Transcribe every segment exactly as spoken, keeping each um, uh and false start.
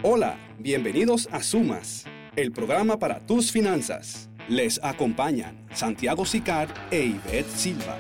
Hola, bienvenidos a Sumas, el programa para tus finanzas. Les acompañan Santiago Sicard e Ivette Silva.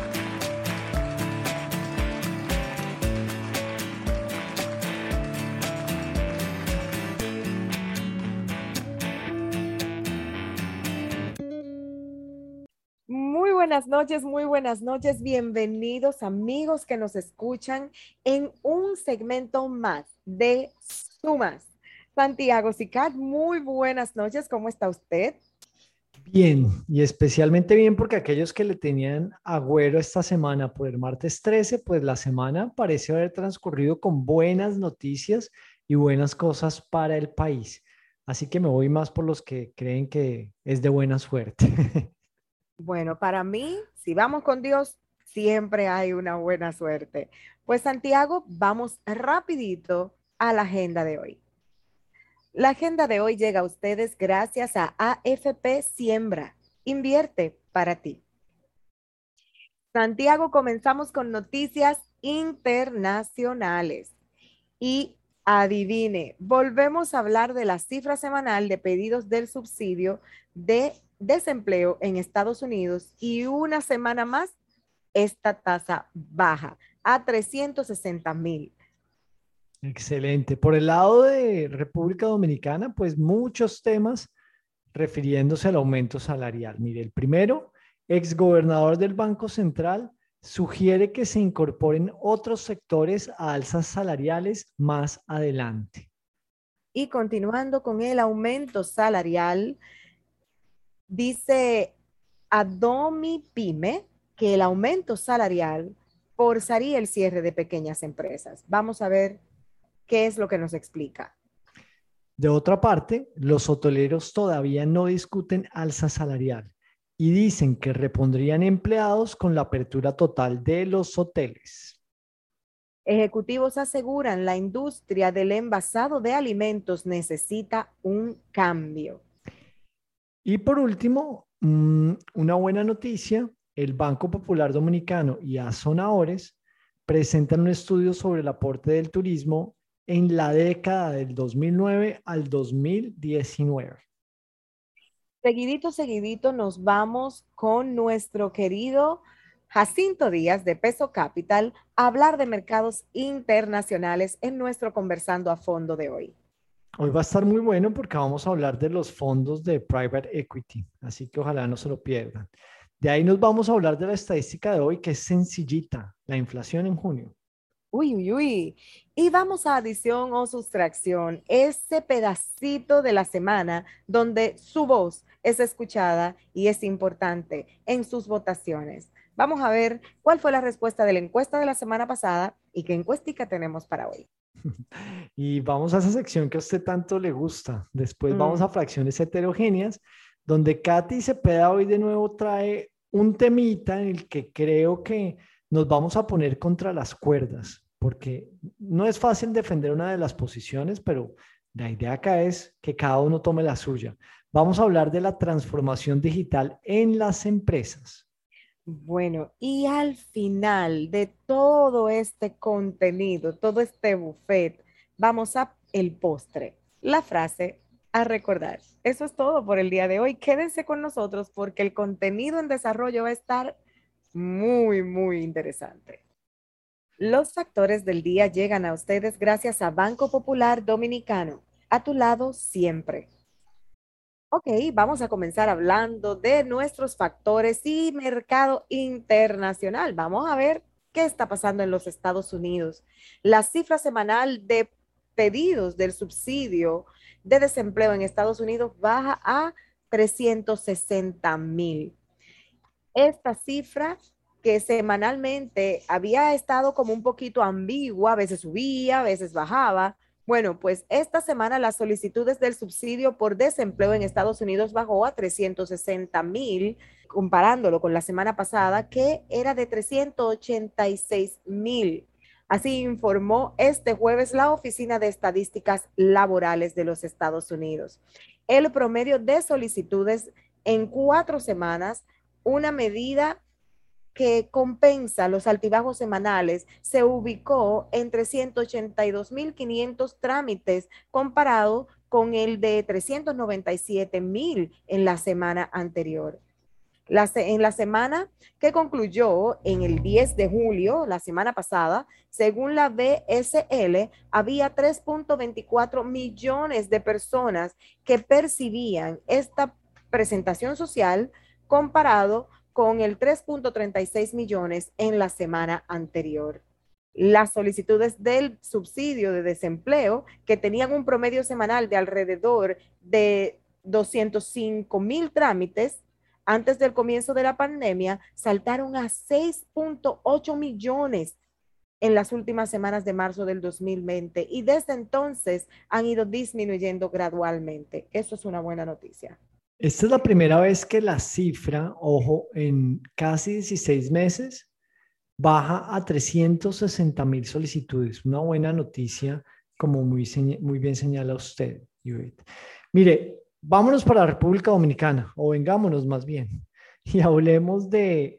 Muy buenas noches, muy buenas noches. Bienvenidos amigos que nos escuchan en un segmento más de Sumas. Santiago Sicard, muy buenas noches. ¿Cómo está usted? Bien, y especialmente bien porque aquellos que le tenían agüero esta semana por el martes trece, pues la semana parece haber transcurrido con buenas noticias y buenas cosas para el país. Así que me voy más por los que creen que es de buena suerte. Bueno, para mí, si vamos con Dios, siempre hay una buena suerte. Pues Santiago, vamos rapidito a la agenda de hoy. La agenda de hoy llega a ustedes gracias a A F P Siembra. Invierte para ti. Santiago, comenzamos con noticias internacionales. Y adivine, volvemos a hablar de la cifra semanal de pedidos del subsidio de desempleo en Estados Unidos y una semana más, esta tasa baja a trescientos sesenta mil. Excelente. Por el lado de República Dominicana, pues muchos temas refiriéndose al aumento salarial. Mire, el primero, exgobernador del Banco Central sugiere que se incorporen otros sectores a alzas salariales más adelante. Y continuando con el aumento salarial, dice Adomi Pyme que el aumento salarial forzaría el cierre de pequeñas empresas. Vamos a ver qué es lo que nos explica. De otra parte, los hoteleros todavía no discuten alza salarial y dicen que repondrían empleados con la apertura total de los hoteles. Ejecutivos aseguran la industria del envasado de alimentos necesita un cambio. Y por último, mmm, una buena noticia, el Banco Popular Dominicano y Azonadores presentan un estudio sobre el aporte del turismo en la década del dos mil nueve al dos mil diecinueve. Seguidito, seguidito nos vamos con nuestro querido Jacinto Díaz de Peso Capital a hablar de mercados internacionales en nuestro Conversando a Fondo de hoy. Hoy va a estar muy bueno porque vamos a hablar de los fondos de private equity, así que ojalá no se lo pierdan. De ahí nos vamos a hablar de la estadística de hoy, que es sencillita, la inflación en junio. Uy, uy, uy. Y vamos a adición o sustracción, ese pedacito de la semana donde su voz es escuchada y es importante en sus votaciones. Vamos a ver cuál fue la respuesta de la encuesta de la semana pasada y qué encuestica tenemos para hoy. Y vamos a esa sección que a usted tanto le gusta. Después vamos Mm. a fracciones heterogéneas, donde Katy Cepeda hoy de nuevo trae un temita en el que creo que nos vamos a poner contra las cuerdas, porque no es fácil defender una de las posiciones, pero la idea acá es que cada uno tome la suya. Vamos a hablar de la transformación digital en las empresas. Bueno, y al final de todo este contenido, todo este buffet, vamos a el postre, la frase a recordar. Eso es todo por el día de hoy. Quédense con nosotros porque el contenido en desarrollo va a estar muy, muy interesante. Los factores del día llegan a ustedes gracias a Banco Popular Dominicano. A tu lado siempre. Ok, vamos a comenzar hablando de nuestros factores y mercado internacional. Vamos a ver qué está pasando en los Estados Unidos. La cifra semanal de pedidos del subsidio de desempleo en Estados Unidos baja a trescientos sesenta mil. Esta cifra que semanalmente había estado como un poquito ambigua, a veces subía, a veces bajaba. Bueno, pues esta semana las solicitudes del subsidio por desempleo en Estados Unidos bajó a trescientos sesenta mil, comparándolo con la semana pasada, que era de trescientos ochenta y seis mil. Así informó este jueves la Oficina de Estadísticas Laborales de los Estados Unidos. El promedio de solicitudes en cuatro semanas, una medida que compensa los altibajos semanales se ubicó en trescientos ochenta y dos mil quinientos trámites comparado con el de trescientos noventa y siete mil en la semana anterior. La, en la semana que concluyó en el diez de julio, la semana pasada, según la B S L, había tres punto veinticuatro millones de personas que percibían esta presentación social comparado con el tres punto treinta y seis millones en la semana anterior. Las solicitudes del subsidio de desempleo, que tenían un promedio semanal de alrededor de doscientos cinco mil trámites, antes del comienzo de la pandemia, saltaron a seis punto ocho millones en las últimas semanas de marzo del dos mil veinte y desde entonces han ido disminuyendo gradualmente. Eso es una buena noticia. Esta es la primera vez que la cifra, ojo, en casi dieciséis meses, baja a trescientos sesenta mil solicitudes. Una buena noticia, como muy, muy bien señala usted, Ivette. Mire, vámonos para la República Dominicana, o vengámonos más bien, y hablemos del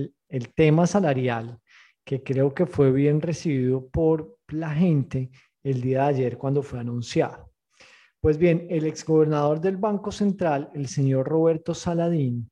el tema salarial, que creo que fue bien recibido por la gente el día de ayer cuando fue anunciado. Pues bien, el exgobernador del Banco Central, el señor Roberto Saladín,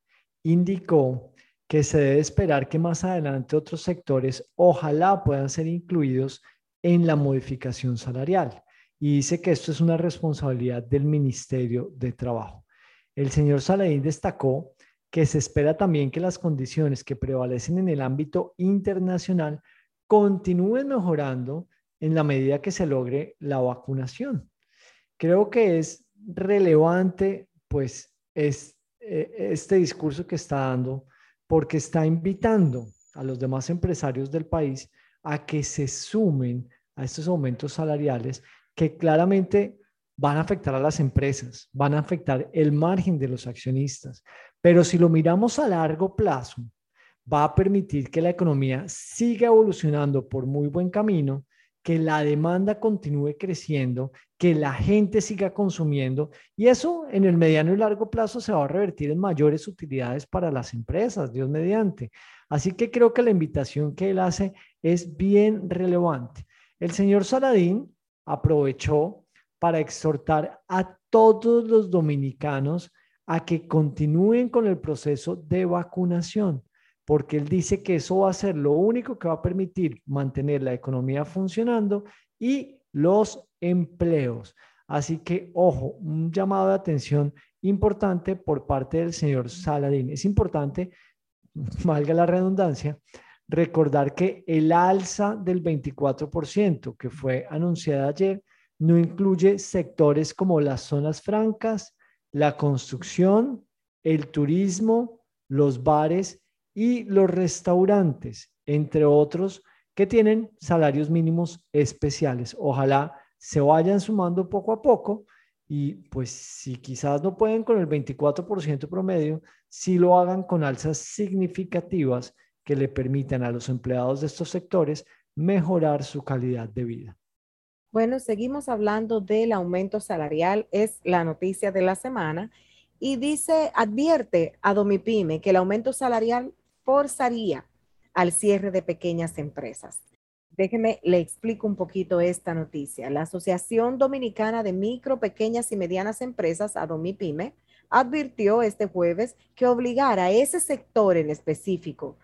indicó que se debe esperar que más adelante otros sectores ojalá puedan ser incluidos en la modificación salarial. Y dice que esto es una responsabilidad del Ministerio de Trabajo. El señor Saladín destacó que se espera también que las condiciones que prevalecen en el ámbito internacional continúen mejorando en la medida que se logre la vacunación. Creo que es relevante, pues, es, este discurso que está dando, porque está invitando a los demás empresarios del país a que se sumen a estos aumentos salariales que claramente van a afectar a las empresas, van a afectar el margen de los accionistas, pero si lo miramos a largo plazo, va a permitir que la economía siga evolucionando por muy buen camino, que la demanda continúe creciendo, que la gente siga consumiendo y eso en el mediano y largo plazo se va a revertir en mayores utilidades para las empresas, Dios mediante. Así que creo que la invitación que él hace es bien relevante. El señor Saladín aprovechó para exhortar a todos los dominicanos a que continúen con el proceso de vacunación, porque él dice que eso va a ser lo único que va a permitir mantener la economía funcionando y los empleos. Así que, ojo, un llamado de atención importante por parte del señor Saladín. Es importante, valga la redundancia, recordar que el alza del veinticuatro por ciento que fue anunciada ayer no incluye sectores como las zonas francas, la construcción, el turismo, los bares y los restaurantes, entre otros, que tienen salarios mínimos especiales. Ojalá se vayan sumando poco a poco y pues si quizás no pueden con el veinticuatro por ciento promedio, sí lo hagan con alzas significativas que le permitan a los empleados de estos sectores mejorar su calidad de vida. Bueno, seguimos hablando del aumento salarial, es la noticia de la semana, y dice, advierte a Domipyme que el aumento salarial forzaría al cierre de pequeñas empresas. Déjeme, le explico un poquito esta noticia. La Asociación Dominicana de Micro, Pequeñas y Medianas Empresas, Adomipyme, advirtió este jueves que obligar a ese sector en específico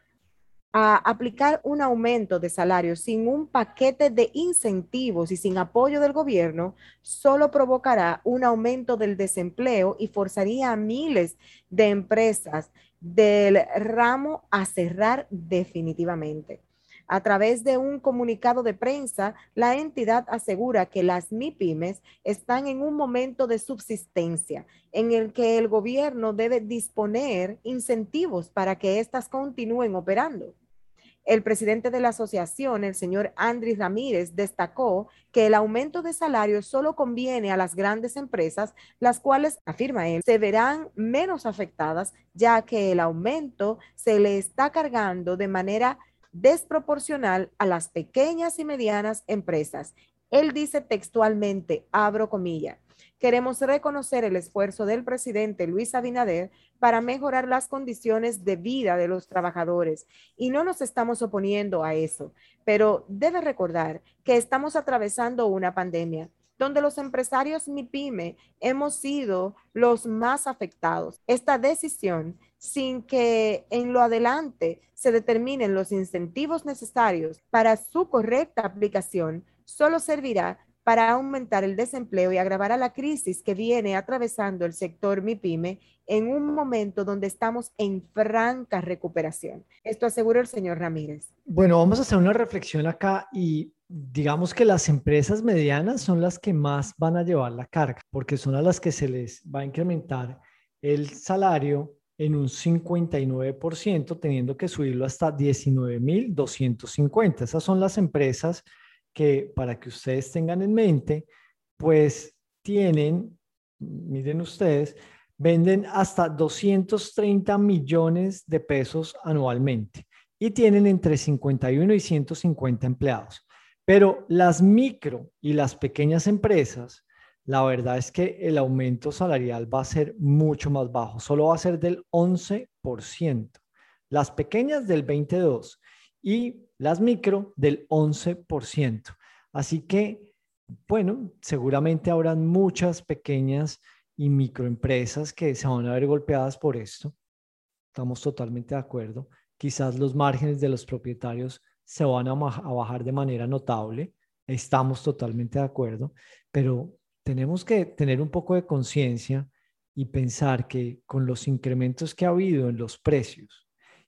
a aplicar un aumento de salario sin un paquete de incentivos y sin apoyo del gobierno, solo provocará un aumento del desempleo y forzaría a miles de empresas del ramo a cerrar definitivamente. A través de un comunicado de prensa, la entidad asegura que las MIPYMES están en un momento de subsistencia en el que el gobierno debe disponer incentivos para que éstas continúen operando. El presidente de la asociación, el señor Andrés Ramírez, destacó que el aumento de salario solo conviene a las grandes empresas, las cuales, afirma él, se verán menos afectadas, ya que el aumento se le está cargando de manera desproporcional a las pequeñas y medianas empresas Él dice textualmente, abro comillas, queremos reconocer el esfuerzo del presidente Luis Abinader para mejorar las condiciones de vida de los trabajadores y no nos estamos oponiendo a eso, pero debe recordar que estamos atravesando una pandemia donde los empresarios MIPYME hemos sido los más afectados. Esta decisión, sin que en lo adelante se determinen los incentivos necesarios para su correcta aplicación, solo servirá para aumentar el desempleo y agravar la crisis que viene atravesando el sector MIPYME en un momento donde estamos en franca recuperación. Esto aseguró el señor Ramírez. Bueno, vamos a hacer una reflexión acá y digamos que las empresas medianas son las que más van a llevar la carga, porque son a las que se les va a incrementar el salario en un cincuenta y nueve por ciento, teniendo que subirlo hasta diecinueve mil doscientos cincuenta. Esas son las empresas que, para que ustedes tengan en mente, pues tienen, miren ustedes, venden hasta doscientos treinta millones de pesos anualmente y tienen entre cincuenta y uno y ciento cincuenta empleados. Pero las micro y las pequeñas empresas, la verdad es que el aumento salarial va a ser mucho más bajo, solo va a ser del once por ciento. Las pequeñas del veintidós por ciento y las micro del once por ciento. Así que, bueno, seguramente habrán muchas pequeñas y microempresas que se van a ver golpeadas por esto. Estamos totalmente de acuerdo. Quizás los márgenes de los propietarios se van a, a bajar de manera notable. Estamos totalmente de acuerdo, pero tenemos que tener un poco de conciencia y pensar que con los incrementos que ha habido en los precios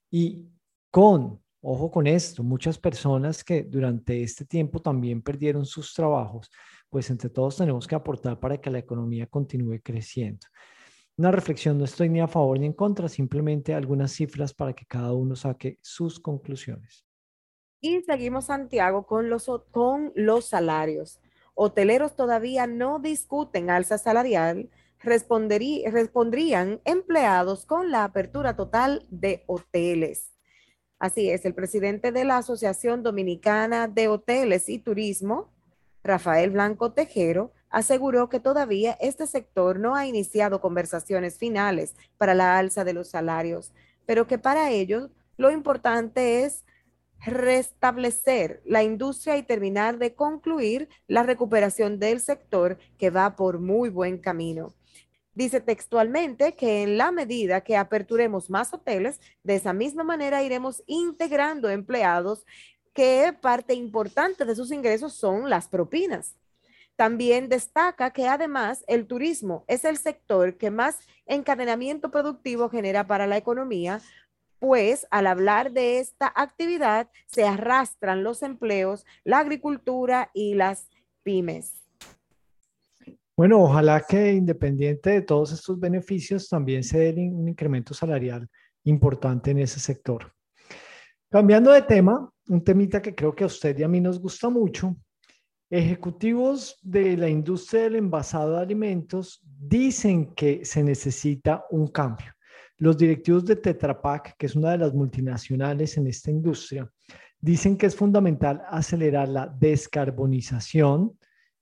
y con, ojo con esto, muchas personas que durante este tiempo también perdieron sus trabajos, pues entre todos tenemos que aportar para que la economía continúe creciendo. Una reflexión, no estoy ni a favor ni en contra, simplemente algunas cifras para que cada uno saque sus conclusiones. Y seguimos, Santiago, con los, con los salarios. Hoteleros todavía no discuten alza salarial, respondrían empleados con la apertura total de hoteles. Así es, el presidente de la Asociación Dominicana de Hoteles y Turismo, Rafael Blanco Tejero, aseguró que todavía este sector no ha iniciado conversaciones finales para la alza de los salarios, pero que para ellos lo importante es restablecer la industria y terminar de concluir la recuperación del sector que va por muy buen camino. Dice textualmente que en la medida que aperturemos más hoteles, de esa misma manera iremos integrando empleados que parte importante de sus ingresos son las propinas. También destaca que además el turismo es el sector que más encadenamiento productivo genera para la economía, pues al hablar de esta actividad se arrastran los empleos, la agricultura y las pymes. Bueno, ojalá que independiente de todos estos beneficios también se dé un incremento salarial importante en ese sector. Cambiando de tema, un temita que creo que a usted y a mí nos gusta mucho. Ejecutivos de la industria del envasado de alimentos dicen que se necesita un cambio. Los directivos de Tetra Pak, que es una de las multinacionales en esta industria, dicen que es fundamental acelerar la descarbonización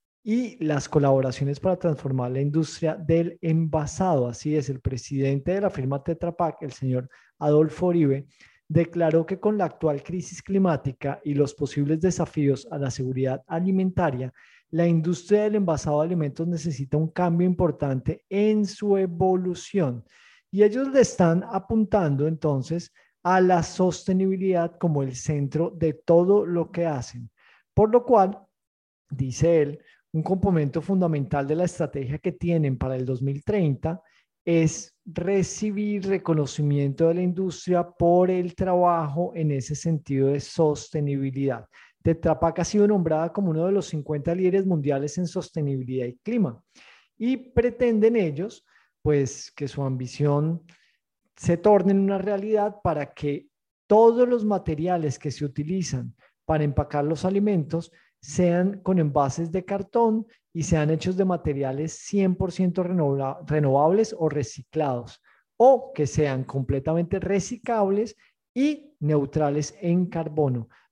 y las colaboraciones para transformar la industria del envasado. Así es, el presidente de la firma Tetra Pak, el señor Adolfo Uribe, declaró que con la actual crisis climática y los posibles desafíos a la seguridad alimentaria, la industria del envasado de alimentos necesita un cambio importante en su evolución. Y ellos le están apuntando entonces a la sostenibilidad como el centro de todo lo que hacen. Por lo cual, dice él, un componente fundamental de la estrategia que tienen para el dos mil treinta es recibir reconocimiento de la industria por el trabajo en ese sentido de sostenibilidad. Tetra Pak ha sido nombrada como uno de los cincuenta líderes mundiales en sostenibilidad y clima y pretenden ellos pues que su ambición se torne en una realidad para que todos los materiales que se utilizan para empacar los alimentos sean con envases de cartón y sean hechos de materiales cien por ciento renova- renovables o reciclados, o que sean completamente reciclables y neutrales en carbono.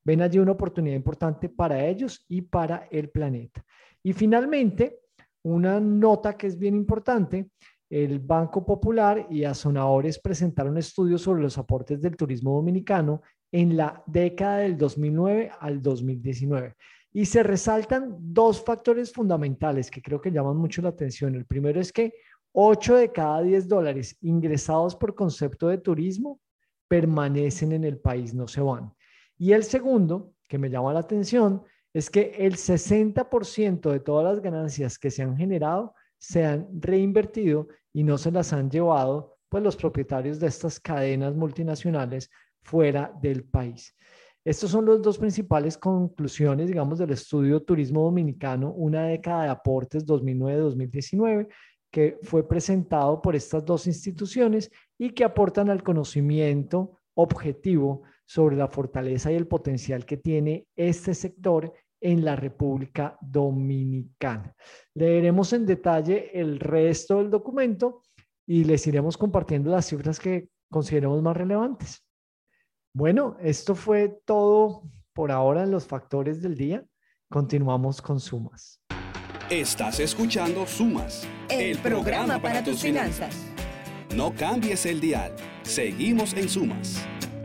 ven allí una oportunidad importante para ellos y para el planeta. Y finalmente, una nota que es bien importante, el Banco Popular y Azonadores presentaron estudios sobre los aportes del turismo dominicano en la década del dos mil nueve al dos mil diecinueve. Y se resaltan dos factores fundamentales que creo que llaman mucho la atención. El primero es que ocho de cada diez dólares ingresados por concepto de turismo permanecen en el país, no se van. Y el segundo, que me llama la atención, es que el sesenta por ciento de todas las ganancias que se han generado se han reinvertido y no se las han llevado pues los propietarios de estas cadenas multinacionales fuera del país. Estas son las dos principales conclusiones, digamos, del estudio Turismo Dominicano, una década de aportes dos mil nueve a dos mil diecinueve, que fue presentado por estas dos instituciones y que aportan al conocimiento objetivo sobre la fortaleza y el potencial que tiene este sector en la República Dominicana. Leeremos en detalle el resto del documento y les iremos compartiendo las cifras que consideremos más relevantes. Bueno, esto fue todo por ahora en los factores del día. Continuamos con Sumas. Estás escuchando Sumas, el, el programa, programa para tus finanzas. finanzas. No cambies el dial. Seguimos en Sumas.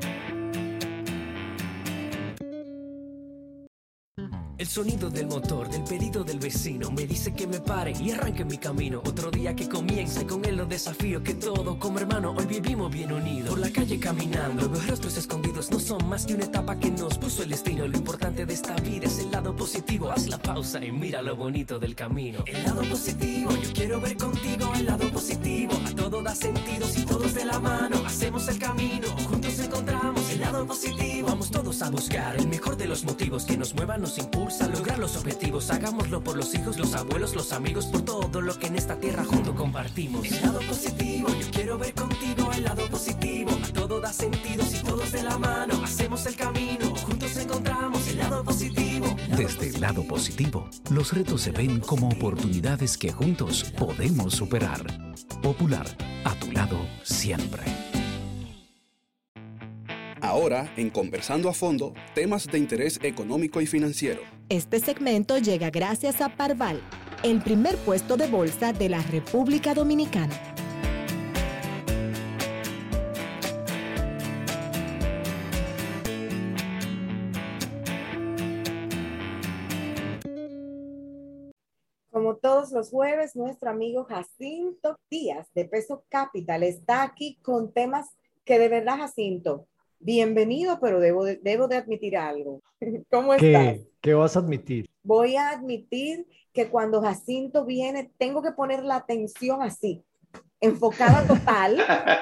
El sonido del motor, del pedido del vecino me dice que me pare y arranque mi camino. Otro día que comienza y con él los desafíos que todo como hermano hoy vivimos bien unidos. Por la calle caminando, los rostros escondidos no son más que una etapa que nos puso el destino. Lo importante de esta vida es el lado positivo. Haz la pausa y mira lo bonito del camino. El lado positivo, yo quiero ver contigo el lado positivo. A todo da sentido si todos de la mano hacemos el camino. Juntos encontramos el lado positivo. Vamos todos a buscar el mejor de los motivos que nos muevan, nos impulsa a lograr los objetivos. Hagámoslo por los hijos, los abuelos, los amigos, por todo lo que en esta tierra juntos compartimos. El lado positivo, yo quiero ver contigo el lado positivo. A todo da sentido si todos de la mano hacemos el camino. Juntos encontramos el lado positivo. Desde el lado positivo, los retos se ven como oportunidades que juntos podemos superar. Popular, a tu lado siempre. Ahora, en Conversando a Fondo, temas de interés económico y financiero. Este segmento llega gracias a Parval, el primer puesto de bolsa de la República Dominicana. Como todos los jueves, nuestro amigo Jacinto Díaz de Peso Capital está aquí con temas que de verdad, Jacinto, bienvenido, pero debo de, debo de admitir algo. ¿Cómo ¿Qué? estás? ¿Qué vas a admitir? Voy a admitir que cuando Jacinto viene, tengo que poner la atención así, enfocada total.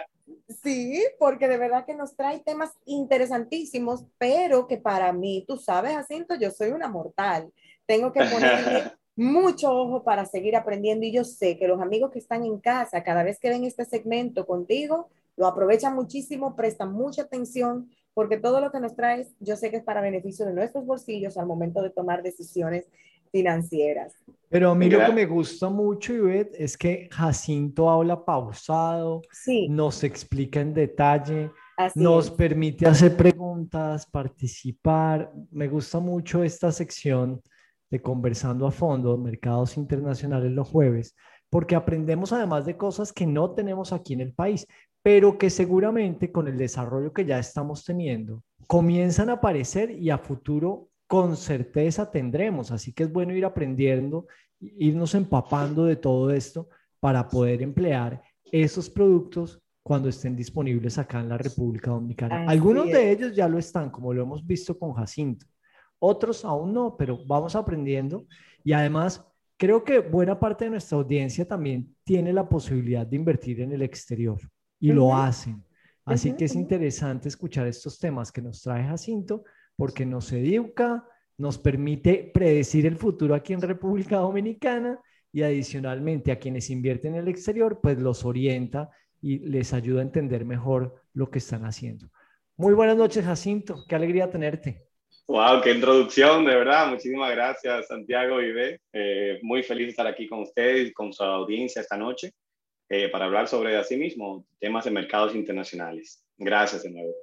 Sí, porque de verdad que nos trae temas interesantísimos, pero que para mí, tú sabes, Jacinto, yo soy una mortal. Tengo que ponerle mucho ojo para seguir aprendiendo y yo sé que los amigos que están en casa, cada vez que ven este segmento contigo, lo aprovechan muchísimo, prestan mucha atención, porque todo lo que nos traes, yo sé que es para beneficio de nuestros bolsillos al momento de tomar decisiones financieras. Pero a mí lo que me gusta mucho, Ivette, es que Jacinto habla pausado, sí, nos explica en detalle, así nos es. permite hacer preguntas, participar. Me gusta mucho esta sección de Conversando a Fondo, Mercados Internacionales los jueves, porque aprendemos además de cosas que no tenemos aquí en el país, pero que seguramente con el desarrollo que ya estamos teniendo, comienzan a aparecer y a futuro con certeza tendremos. Así que es bueno ir aprendiendo, irnos empapando de todo esto para poder emplear esos productos cuando estén disponibles acá en la República Dominicana. Así Algunos es. de ellos ya lo están, como lo hemos visto con Jacinto. Otros aún no, pero vamos aprendiendo. Y además, creo que buena parte de nuestra audiencia también tiene la posibilidad de invertir en el exterior y uh-huh. lo hacen. Así uh-huh, que es uh-huh. interesante escuchar estos temas que nos trae Jacinto, porque nos educa, nos permite predecir el futuro aquí en República Dominicana y adicionalmente a quienes invierten en el exterior, pues los orienta y les ayuda a entender mejor lo que están haciendo. Muy buenas noches, Jacinto. Qué alegría tenerte. Wow, qué introducción, de verdad. Muchísimas gracias, Santiago y Ivette. Eh, muy feliz de estar aquí con ustedes y con su audiencia esta noche eh, para hablar sobre, así mismo, temas de mercados internacionales. Gracias de nuevo.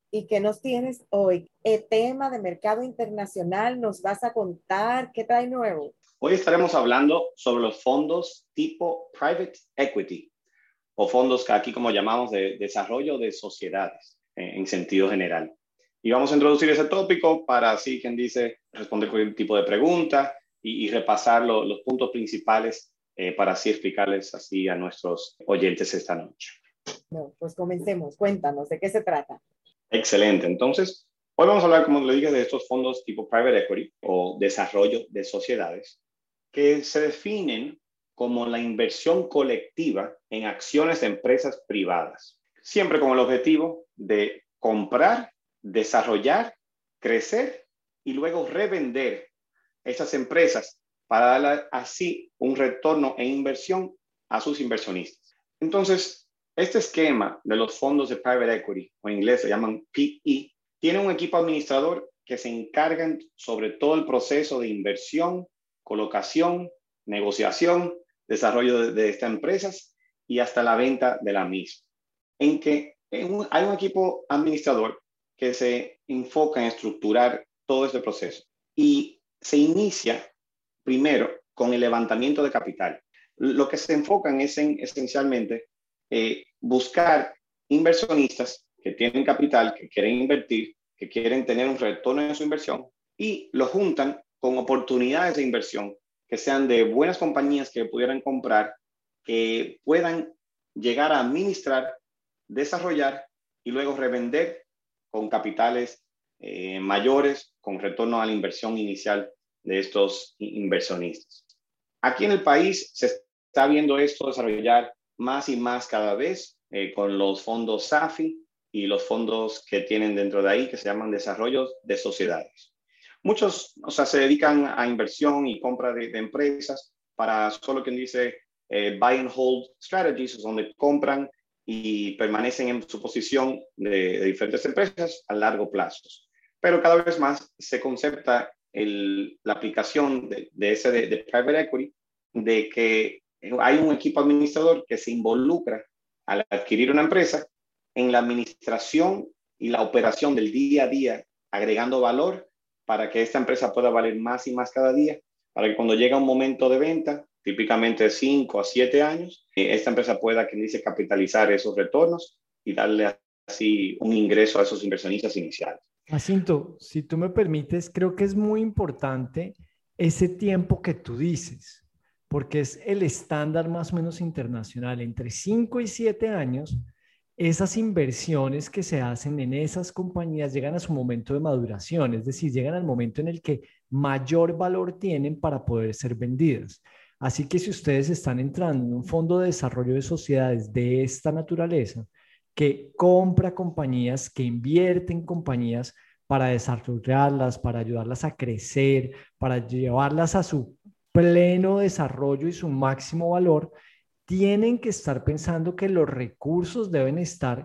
¿Y qué nos tienes hoy? ¿El tema de mercado internacional nos vas a contar? ¿Qué trae nuevo? Hoy estaremos hablando sobre los fondos tipo private equity o fondos que aquí como llamamos de desarrollo de sociedades en, en sentido general. Y vamos a introducir ese tópico para así, quien dice, responder cualquier tipo de pregunta y, y repasar lo, los puntos principales eh, para así explicarles así a nuestros oyentes esta noche. No, pues comencemos. Cuéntanos, ¿de qué se trata? Excelente. Entonces, hoy vamos a hablar, como le dije, de estos fondos tipo private equity o desarrollo de sociedades que se definen como la inversión colectiva en acciones de empresas privadas, siempre con el objetivo de comprar, desarrollar, crecer y luego revender esas empresas para darle así un retorno e inversión a sus inversionistas. Entonces, este esquema de los fondos de private equity, o en inglés se llaman P E, tiene un equipo administrador que se encargan sobre todo el proceso de inversión, colocación, negociación, desarrollo de, de estas empresas y hasta la venta de la misma. En que en un, hay un equipo administrador que se enfoca en estructurar todo este proceso y se inicia primero con el levantamiento de capital. Lo que se enfocan es en esencialmente eh, buscar inversionistas que tienen capital, que quieren invertir, que quieren tener un retorno en su inversión y lo juntan con oportunidades de inversión que sean de buenas compañías que pudieran comprar, que puedan llegar a administrar, desarrollar y luego revender con capitales eh, mayores, con retorno a la inversión inicial de estos inversionistas. Aquí en el país se está viendo esto desarrollar más y más cada vez eh, con los fondos S A F I y los fondos que tienen dentro de ahí que se llaman desarrollos de sociedades. Muchos, o sea, se dedican a inversión y compra de, de empresas para solo quien dice eh, buy and hold strategies, donde compran y permanecen en su posición de, de diferentes empresas a largo plazo. Pero cada vez más se concepta el, la aplicación de, de ese de, de private equity, de que hay un equipo administrador que se involucra al adquirir una empresa en la administración y la operación del día a día, agregando valor para que esta empresa pueda valer más y más cada día, para que cuando llega un momento de venta, típicamente de cinco a siete años, esta empresa pueda, quien dice, capitalizar esos retornos y darle así un ingreso a esos inversionistas iniciales. Jacinto, si tú me permites, creo que es muy importante ese tiempo que tú dices, porque es el estándar más o menos internacional, entre cinco y siete años. Esas inversiones que se hacen en esas compañías llegan a su momento de maduración, es decir, llegan al momento en el que mayor valor tienen para poder ser vendidas. Así que si ustedes están entrando en un fondo de desarrollo de sociedades de esta naturaleza, que compra compañías, que invierte en compañías para desarrollarlas, para ayudarlas a crecer, para llevarlas a su pleno desarrollo y su máximo valor, tienen que estar pensando que los recursos deben estar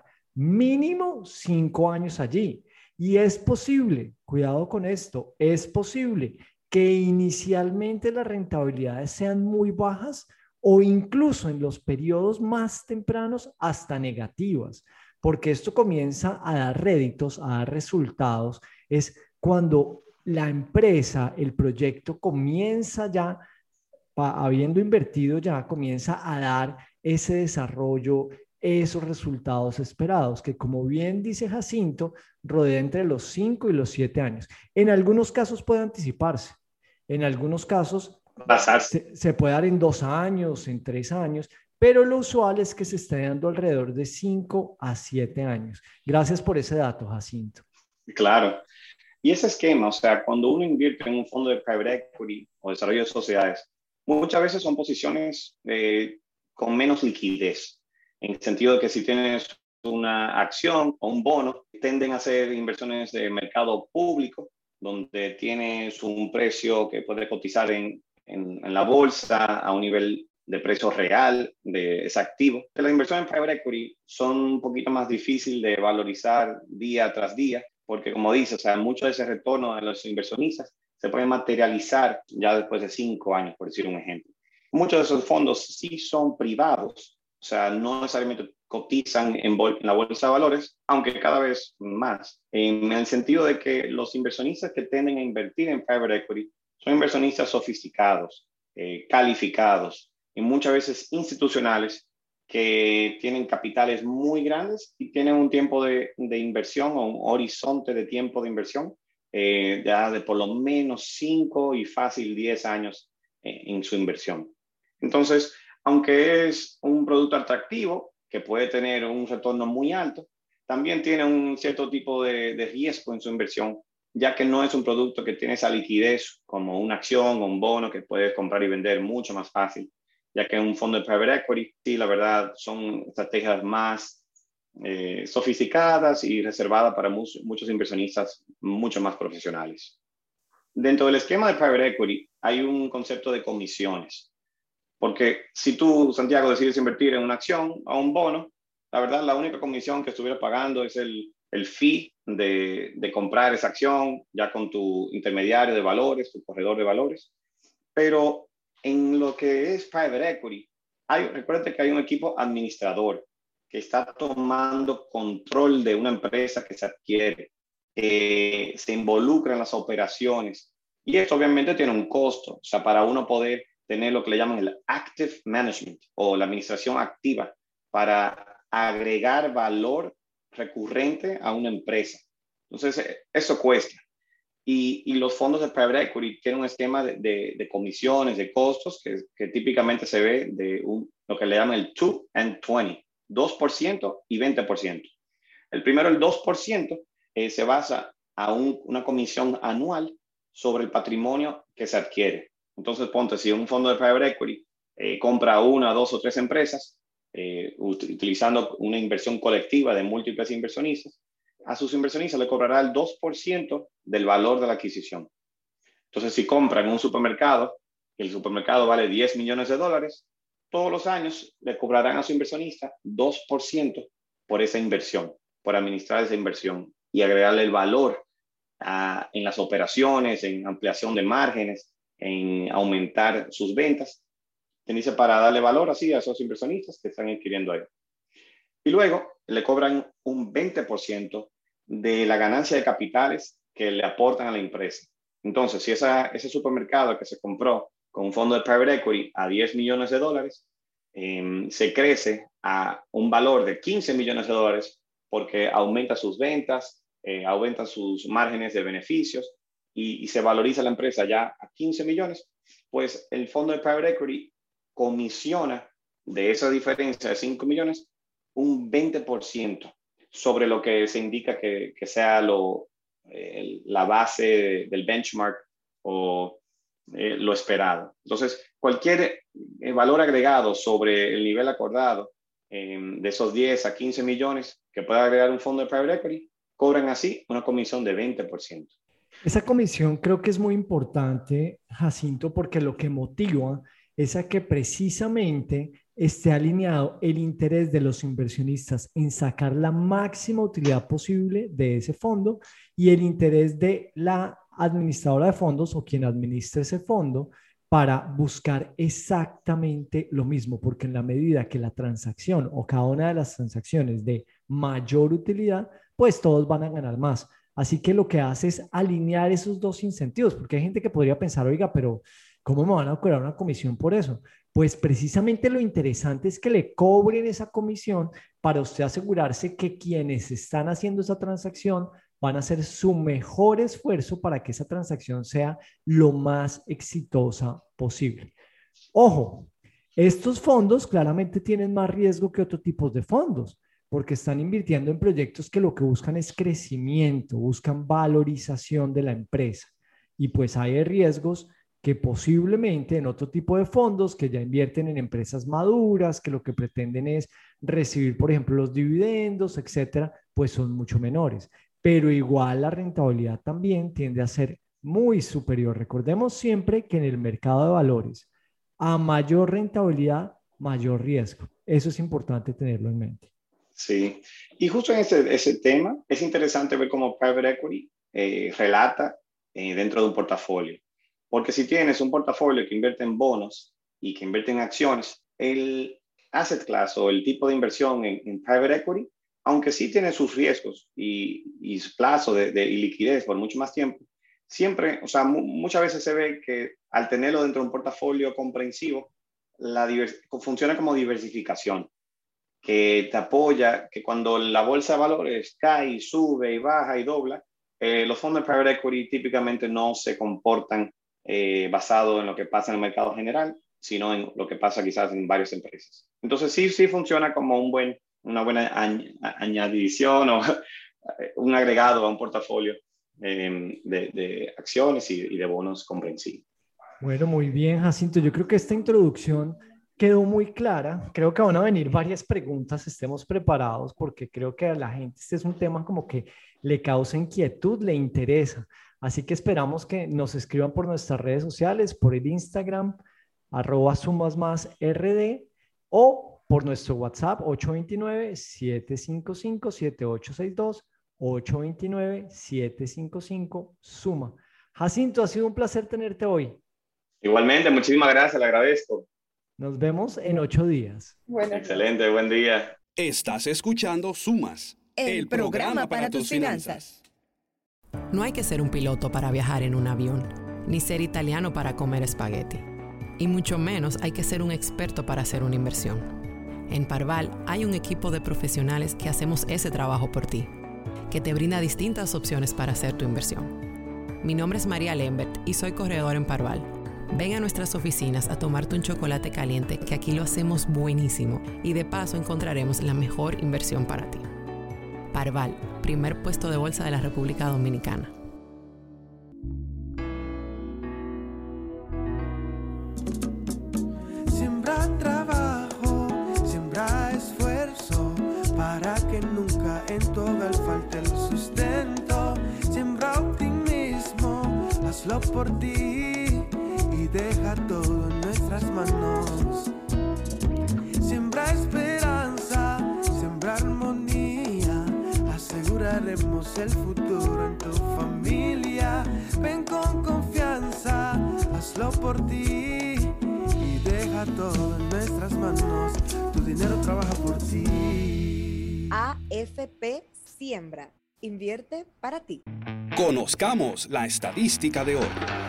mínimo cinco años allí. Y es posible, cuidado con esto, es posible que inicialmente las rentabilidades sean muy bajas o incluso en los periodos más tempranos hasta negativas, porque esto comienza a dar réditos, a dar resultados, es cuando la empresa, el proyecto comienza ya, habiendo invertido ya, comienza a dar ese desarrollo, esos resultados esperados, que como bien dice Jacinto, rodea entre los cinco y los siete años. En algunos casos puede anticiparse, en algunos casos se, se puede dar en dos años, en tres años, pero lo usual es que se esté dando alrededor de cinco a siete años. Gracias por ese dato, Jacinto. Claro. Y ese esquema, o sea, cuando uno invierte en un fondo de private equity o desarrollo de sociedades, muchas veces son posiciones eh, con menos liquidez, en el sentido de que si tienes una acción o un bono, tienden a ser inversiones de mercado público, donde tienes un precio que puede cotizar en, en, en la bolsa a un nivel de precio real de ese activo. Las inversiones en private equity son un poquito más difíciles de valorizar día tras día, porque como dice, o sea, mucho de ese retorno de los inversionistas se puede materializar ya después de cinco años, por decir un ejemplo. Muchos de esos fondos sí son privados, o sea, no necesariamente cotizan en, bol en la bolsa de valores, aunque cada vez más, en el sentido de que los inversionistas que tienden a invertir en private equity son inversionistas sofisticados, eh, calificados y muchas veces institucionales que tienen capitales muy grandes y tienen un tiempo de, de inversión o un horizonte de tiempo de inversión eh, ya de por lo menos cinco y fácil diez años eh, en su inversión. Entonces, aunque es un producto atractivo que puede tener un retorno muy alto, también tiene un cierto tipo de, de riesgo en su inversión, ya que no es un producto que tiene esa liquidez como una acción o un bono que puedes comprar y vender mucho más fácil, ya que un fondo de private equity, sí, la verdad, son estrategias más eh, sofisticadas y reservadas para muchos, muchos inversionistas mucho más profesionales. Dentro del esquema de private equity hay un concepto de comisiones, porque si tú, Santiago, decides invertir en una acción o un bono, la verdad, la única comisión que estuvieras pagando es el, el fee de, de comprar esa acción ya con tu intermediario de valores, tu corredor de valores. Pero en lo que es private equity, hay, recuerda que hay un equipo administrador que está tomando control de una empresa que se adquiere, eh, se involucra en las operaciones y esto obviamente tiene un costo. O sea, para uno poder tener lo que le llaman el active management o la administración activa para agregar valor recurrente a una empresa. Entonces, eso cuesta. Y, y los fondos de private equity tienen un esquema de, de, de comisiones, de costos, que, que típicamente se ve de un, lo que le llaman el dos and veinte, dos por ciento y veinte por ciento. El primero, el dos por ciento, eh, se basa a un, una comisión anual sobre el patrimonio que se adquiere. Entonces, ponte, si un fondo de private equity eh, compra una, dos o tres empresas, eh, utilizando una inversión colectiva de múltiples inversionistas, a sus inversionistas le cobrará el dos por ciento del valor de la adquisición. Entonces, si compran un supermercado, el supermercado vale diez millones de dólares, todos los años le cobrarán a su inversionista dos por ciento por esa inversión, por administrar esa inversión y agregarle el valor a, en las operaciones, en ampliación de márgenes, en aumentar sus ventas. Dice, para darle valor así a esos inversionistas que están adquiriendo ahí. Y luego le cobran un veinte por ciento de la ganancia de capitales que le aportan a la empresa. Entonces, si esa, ese supermercado que se compró con un fondo de private equity a diez millones de dólares, eh, se crece a un valor de quince millones de dólares porque aumenta sus ventas, eh, aumenta sus márgenes de beneficios y, y se valoriza la empresa ya a quince millones, pues el fondo de private equity comisiona de esa diferencia de cinco millones un veinte por ciento sobre lo que se indica que, que sea lo, eh, la base del benchmark o eh, lo esperado. Entonces, cualquier eh, valor agregado sobre el nivel acordado eh, de esos diez a quince millones que pueda agregar un fondo de private equity, cobran así una comisión de veinte por ciento. Esa comisión creo que es muy importante, Jacinto, porque lo que motiva es a que precisamente esté alineado el interés de los inversionistas en sacar la máxima utilidad posible de ese fondo y el interés de la administradora de fondos o quien administre ese fondo para buscar exactamente lo mismo, porque en la medida que la transacción o cada una de las transacciones de mayor utilidad, pues todos van a ganar más. Así que lo que hace es alinear esos dos incentivos, porque hay gente que podría pensar, oiga, pero ¿cómo me van a cobrar una comisión por eso? Pues precisamente lo interesante es que le cobren esa comisión para usted asegurarse que quienes están haciendo esa transacción van a hacer su mejor esfuerzo para que esa transacción sea lo más exitosa posible. Ojo, estos fondos claramente tienen más riesgo que otros tipos de fondos, porque están invirtiendo en proyectos que lo que buscan es crecimiento, buscan valorización de la empresa. Y pues hay riesgos que posiblemente en otro tipo de fondos que ya invierten en empresas maduras, que lo que pretenden es recibir, por ejemplo, los dividendos, etcétera, pues son mucho menores. Pero igual la rentabilidad también tiende a ser muy superior. Recordemos siempre que en el mercado de valores, a mayor rentabilidad, mayor riesgo. Eso es importante tenerlo en mente. Sí, y justo en ese, ese tema es interesante ver cómo private equity eh, relata eh, dentro de un portafolio. Porque si tienes un portafolio que invierte en bonos y que invierte en acciones, el asset class o el tipo de inversión en, en private equity, aunque sí tiene sus riesgos y, y plazo de, de y liquidez por mucho más tiempo, siempre, o sea, mu muchas veces se ve que al tenerlo dentro de un portafolio comprensivo, la funciona como diversificación, que te apoya, que cuando la bolsa de valores cae, sube y baja y dobla, eh, los fondos de private equity típicamente no se comportan eh, basado en lo que pasa en el mercado general, sino en lo que pasa quizás en varias empresas. Entonces sí, sí funciona como un buen, una buena añ añadición o un agregado a un portafolio eh, de, de acciones y, y de bonos comprensivos. Bueno, muy bien, Jacinto. Yo creo que esta introducción quedó muy clara. Creo que van a venir varias preguntas, estemos preparados, porque creo que a la gente este es un tema como que le causa inquietud, le interesa. Así que esperamos que nos escriban por nuestras redes sociales, por el Instagram, arroba sumas más rd, o por nuestro WhatsApp ocho dos nueve, siete cinco cinco, siete ocho seis dos, ocho dos nueve, siete cinco cinco, suma. Jacinto, ha sido un placer tenerte hoy. Igualmente, muchísimas gracias, le agradezco. Nos vemos en ocho días. Bueno, excelente, buen día. Estás escuchando Sumas, El el, programa programa para tus finanzas. No hay que ser un piloto para viajar en un avión, ni ser italiano para comer espagueti. Y mucho menos hay que ser un experto para hacer una inversión. En Parval hay un equipo de profesionales que hacemos ese trabajo por ti, que te brinda distintas opciones para hacer tu inversión. Mi nombre es María Lembert y soy corredor en Parval. Ven a nuestras oficinas a tomarte un chocolate caliente, que aquí lo hacemos buenísimo, y de paso encontraremos la mejor inversión para ti. Parval, primer puesto de bolsa de la República Dominicana. Siembra trabajo, siembra esfuerzo, para que nunca en tu hogar falte el sustento. Siembra optimismo, hazlo por ti y deja todo en nuestras manos. Siembra esperanza, siembra armonía, aseguraremos el futuro en tu familia. Ven con confianza, hazlo por ti y deja todo en nuestras manos. Tu dinero trabaja por ti. A F P Siembra. Invierte para ti. Conozcamos la estadística de hoy.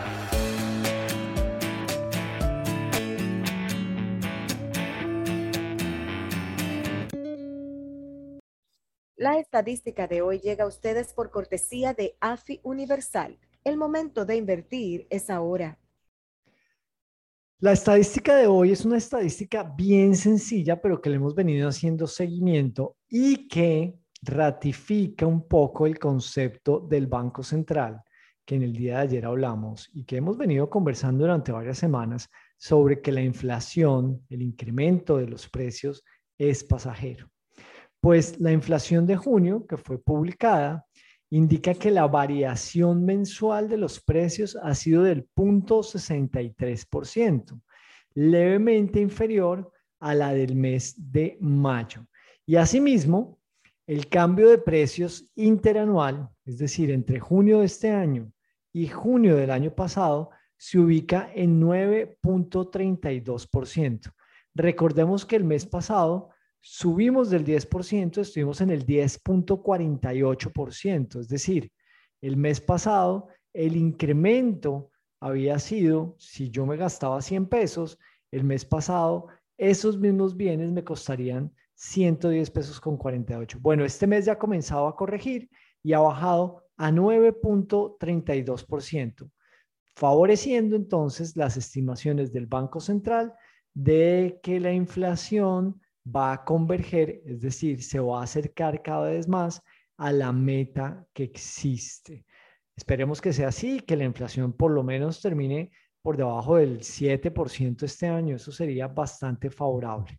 La estadística de hoy llega a ustedes por cortesía de A F I Universal. El momento de invertir es ahora. La estadística de hoy es una estadística bien sencilla, pero que le hemos venido haciendo seguimiento y que ratifica un poco el concepto del Banco Central, que en el día de ayer hablamos y que hemos venido conversando durante varias semanas sobre que la inflación, el incremento de los precios, es pasajero. Pues la inflación de junio, que fue publicada, indica que la variación mensual de los precios ha sido del cero punto sesenta y tres por ciento, levemente inferior a la del mes de mayo. Y asimismo, el cambio de precios interanual, es decir, entre junio de este año y junio del año pasado, se ubica en nueve punto treinta y dos por ciento. Recordemos que el mes pasado subimos del diez por ciento, estuvimos en el diez punto cuarenta y ocho por ciento, es decir, el mes pasado el incremento había sido, si yo me gastaba cien pesos, el mes pasado esos mismos bienes me costarían ciento diez pesos con cuarenta y ocho. Bueno, este mes ya ha comenzado a corregir y ha bajado a nueve punto treinta y dos por ciento, favoreciendo entonces las estimaciones del Banco Central de que la inflación va a converger, es decir, se va a acercar cada vez más a la meta que existe. Esperemos que sea así, que la inflación por lo menos termine por debajo del siete por ciento este año. Eso sería bastante favorable.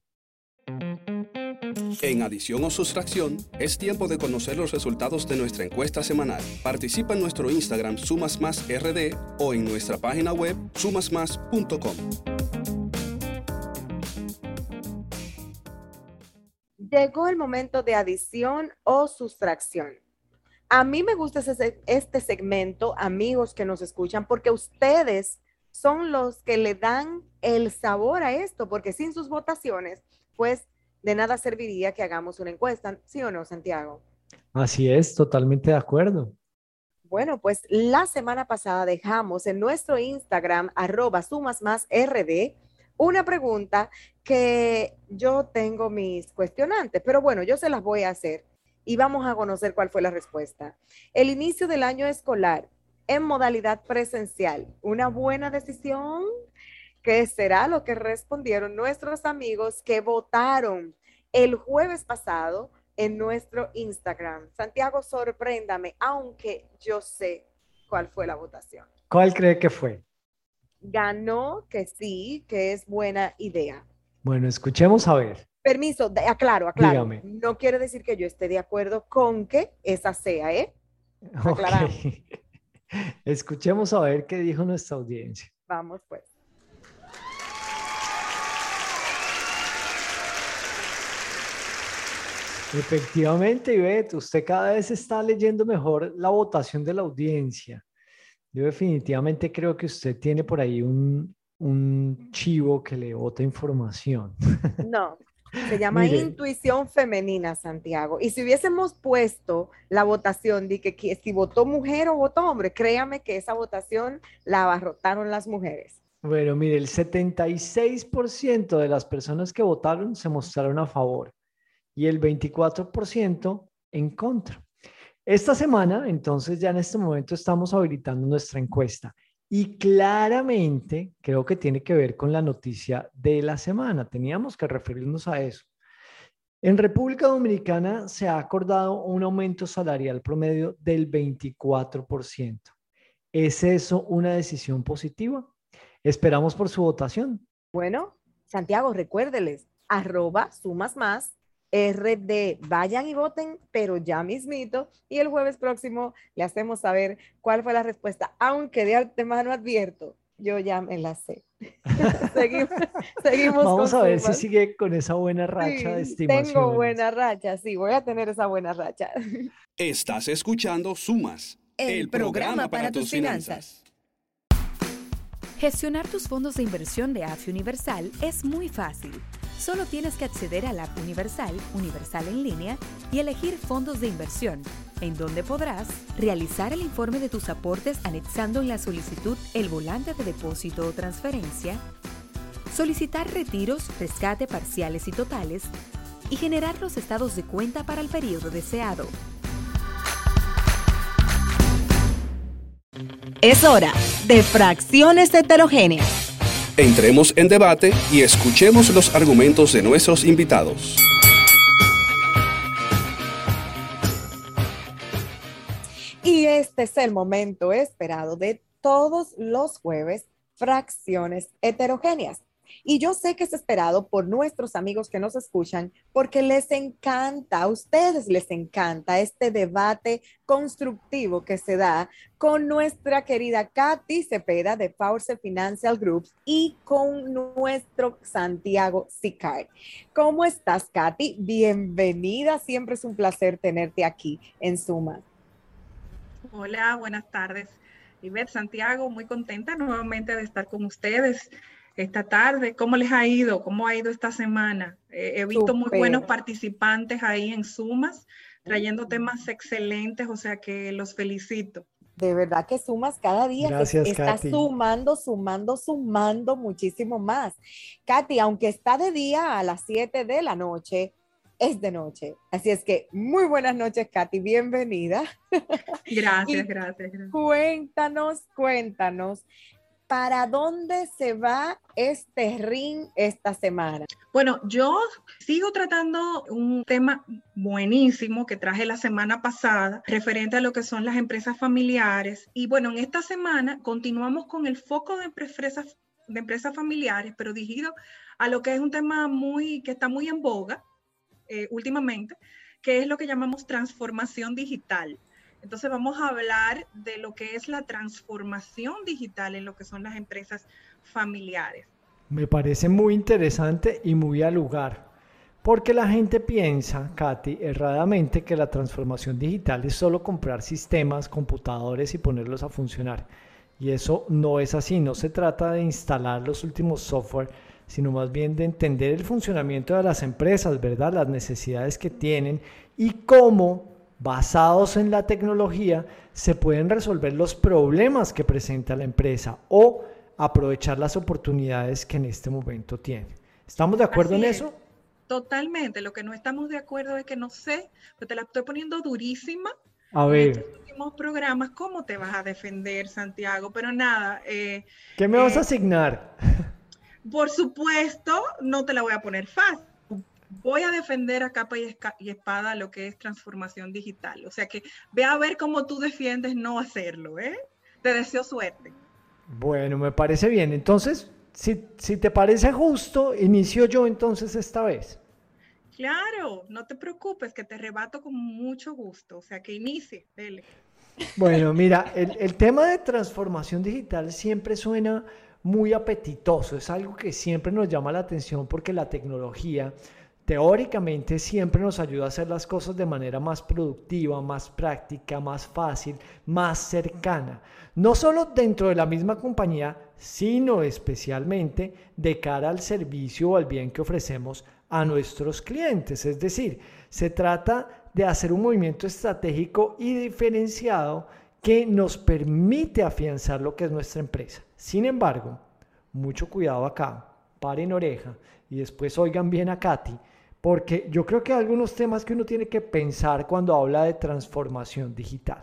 En adición o sustracción, es tiempo de conocer los resultados de nuestra encuesta semanal. Participa en nuestro Instagram Sumas Más R D o en nuestra página web sumas más punto com. Llegó el momento de adición o sustracción. A mí me gusta ese, este segmento, amigos que nos escuchan, porque ustedes son los que le dan el sabor a esto, porque sin sus votaciones, pues de nada serviría que hagamos una encuesta, ¿sí o no, Santiago? Así es, totalmente de acuerdo. Bueno, pues la semana pasada dejamos en nuestro Instagram, arroba sumas más rd, una pregunta que yo tengo mis cuestionantes, pero bueno, yo se las voy a hacer y vamos a conocer cuál fue la respuesta. El inicio del año escolar en modalidad presencial, ¿una buena decisión? ¿Qué será lo que respondieron nuestros amigos que votaron el jueves pasado en nuestro Instagram? Santiago, sorpréndame, aunque yo sé cuál fue la votación. ¿Cuál cree que fue? Ganó que sí, que es buena idea. Bueno, escuchemos a ver. Permiso, de, aclaro, aclaro. Dígame. No quiere decir que yo esté de acuerdo con que esa sea, ¿eh? Aclaramos. Okay. Escuchemos a ver qué dijo nuestra audiencia. Vamos pues. Efectivamente, Ivette, usted cada vez está leyendo mejor la votación de la audiencia. Yo definitivamente creo que usted tiene por ahí un, un chivo que le bota información. No, se llama Mire. Intuición femenina, Santiago. Y si hubiésemos puesto la votación de que, que si votó mujer o votó hombre, créame que esa votación la abarrotaron las mujeres. Bueno, mire, el setenta y seis por ciento de las personas que votaron se mostraron a favor y el veinticuatro por ciento en contra. Esta semana, entonces, ya en este momento estamos habilitando nuestra encuesta y claramente creo que tiene que ver con la noticia de la semana. Teníamos que referirnos a eso. En República Dominicana se ha acordado un aumento salarial promedio del veinticuatro por ciento. ¿Es eso una decisión positiva? Esperamos por su votación. Bueno, Santiago, recuérdeles, arroba sumas más R D, vayan y voten, pero ya mismito, y el jueves próximo le hacemos saber cuál fue la respuesta, aunque de antemano advierto, yo ya me la sé. seguimos, seguimos Vamos con a ver sumas. si sigue con esa buena racha Sí, de estimaciones. tengo buena racha, sí, voy a tener esa buena racha. Estás escuchando Sumas, El el, programa programa para, para tus tus finanzas. Gestionar tus fondos de inversión de A F I Universal es muy fácil. Solo tienes que acceder a la app Universal, Universal en línea, y elegir fondos de inversión, en donde podrás realizar el informe de tus aportes anexando en la solicitud el volante de depósito o transferencia, solicitar retiros, rescate parciales y totales, y generar los estados de cuenta para el periodo deseado. Es hora de fracciones heterogéneas. Entremos en debate y escuchemos los argumentos de nuestros invitados. Y este es el momento esperado de todos los jueves, fracciones heterogéneas. Y yo sé que es esperado por nuestros amigos que nos escuchan porque les encanta, a ustedes les encanta este debate constructivo que se da con nuestra querida Katy Cepeda de Fauce Financial Group y con nuestro Santiago Sicard. ¿Cómo estás, Katy? Bienvenida, siempre es un placer tenerte aquí en Suma. Hola, buenas tardes. Ivette, Santiago, muy contenta nuevamente de estar con ustedes esta tarde. ¿Cómo les ha ido? ¿Cómo ha ido esta semana? Eh, he visto Super. muy buenos participantes ahí en Sumas, trayendo temas excelentes, o sea que los felicito. De verdad que Sumas cada día Gracias, está Katy. sumando, sumando, sumando muchísimo más. Katy, aunque está de día a las siete de la noche, es de noche. Así es que muy buenas noches, Katy, bienvenida. Gracias, gracias, gracias. Cuéntanos, cuéntanos. ¿Para dónde se va este ring esta semana? Bueno, yo sigo tratando un tema buenísimo que traje la semana pasada, referente a lo que son las empresas familiares. Y bueno, en esta semana continuamos con el foco de empresas, de empresas familiares, pero dirigido a lo que es un tema muy, que está muy en boga eh, últimamente, que es lo que llamamos transformación digital. Entonces vamos a hablar de lo que es la transformación digital en lo que son las empresas familiares. Me parece muy interesante y muy al lugar, porque la gente piensa, Katy, erradamente que la transformación digital es solo comprar sistemas, computadores y ponerlos a funcionar. Y eso no es así, no se trata de instalar los últimos software, sino más bien de entender el funcionamiento de las empresas, ¿verdad? Las necesidades que tienen y cómo, basados en la tecnología, se pueden resolver los problemas que presenta la empresa o aprovechar las oportunidades que en este momento tiene. ¿Estamos de acuerdo Así en es. eso? Totalmente. Lo que no estamos de acuerdo es que no sé, pero te la estoy poniendo durísima. A En ver, estos últimos programas, ¿cómo te vas a defender, Santiago? Pero nada, eh, ¿qué me vas a eh, asignar? por supuesto, no te la voy a poner fácil. Voy a defender a capa y, esca- y espada lo que es transformación digital. O sea que ve a ver cómo tú defiendes no hacerlo, ¿eh? Te deseo suerte. Bueno, me parece bien. Entonces, si, si te parece justo, inicio yo entonces esta vez. Claro, no te preocupes, que te rebato con mucho gusto. O sea que inicie, dele. Bueno, mira, el, el tema de transformación digital siempre suena muy apetitoso, es algo que siempre nos llama la atención porque la tecnología teóricamente siempre nos ayuda a hacer las cosas de manera más productiva, más práctica, más fácil, más cercana. No solo dentro de la misma compañía, sino especialmente de cara al servicio o al bien que ofrecemos a nuestros clientes. Es decir, se trata de hacer un movimiento estratégico y diferenciado que nos permite afianzar lo que es nuestra empresa. Sin embargo, mucho cuidado acá, paren oreja y después oigan bien a Katy, porque yo creo que hay algunos temas que uno tiene que pensar cuando habla de transformación digital.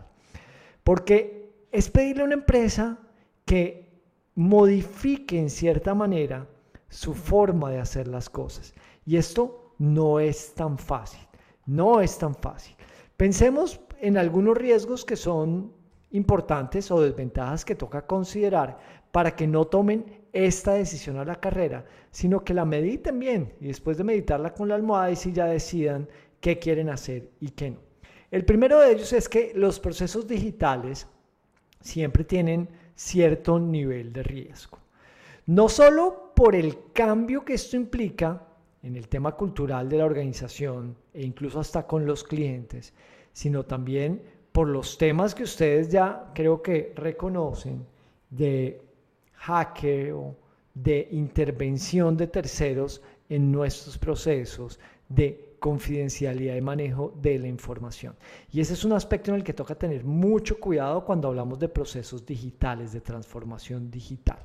Porque es pedirle a una empresa que modifique en cierta manera su forma de hacer las cosas. Y esto no es tan fácil, no es tan fácil. Pensemos en algunos riesgos que son importantes o desventajas que toca considerar para que no tomen esta decisión a la carrera, sino que la mediten bien y después de meditarla con la almohada y si ya decidan qué quieren hacer y qué no. El primero de ellos es que los procesos digitales siempre tienen cierto nivel de riesgo. No solo por el cambio que esto implica en el tema cultural de la organización e incluso hasta con los clientes, sino también por los temas que ustedes ya creo que reconocen de hacker o de intervención de terceros en nuestros procesos de confidencialidad y manejo de la información. Y ese es un aspecto en el que toca tener mucho cuidado cuando hablamos de procesos digitales, de transformación digital.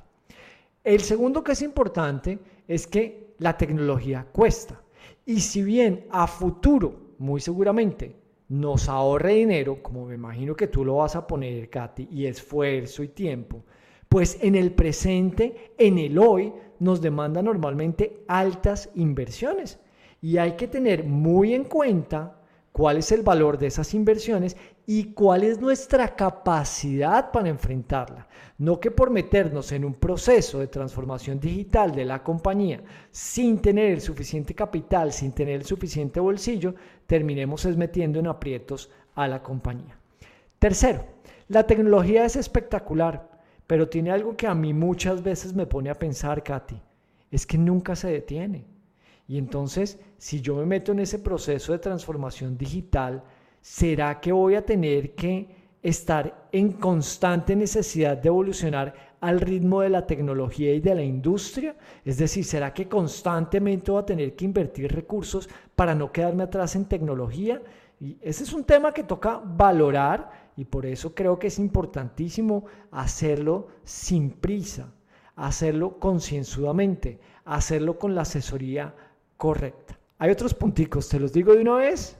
El segundo que es importante es que la tecnología cuesta. Y si bien a futuro, muy seguramente, nos ahorre dinero, como me imagino que tú lo vas a poner, Katy, y esfuerzo y tiempo, pues en el presente, en el hoy, nos demanda normalmente altas inversiones. Y hay que tener muy en cuenta cuál es el valor de esas inversiones y cuál es nuestra capacidad para enfrentarla. No que por meternos en un proceso de transformación digital de la compañía sin tener el suficiente capital, sin tener el suficiente bolsillo, terminemos es metiendo en aprietos a la compañía. Tercero, la tecnología es espectacular, pero tiene algo que a mí muchas veces me pone a pensar, Katy, es que nunca se detiene. Y entonces, si yo me meto en ese proceso de transformación digital, ¿será que voy a tener que estar en constante necesidad de evolucionar al ritmo de la tecnología y de la industria? Es decir, ¿será que constantemente voy a tener que invertir recursos para no quedarme atrás en tecnología? Y ese es un tema que toca valorar y por eso creo que es importantísimo hacerlo sin prisa, hacerlo concienzudamente, hacerlo con la asesoría correcta. Hay otros punticos, ¿te los digo de una vez?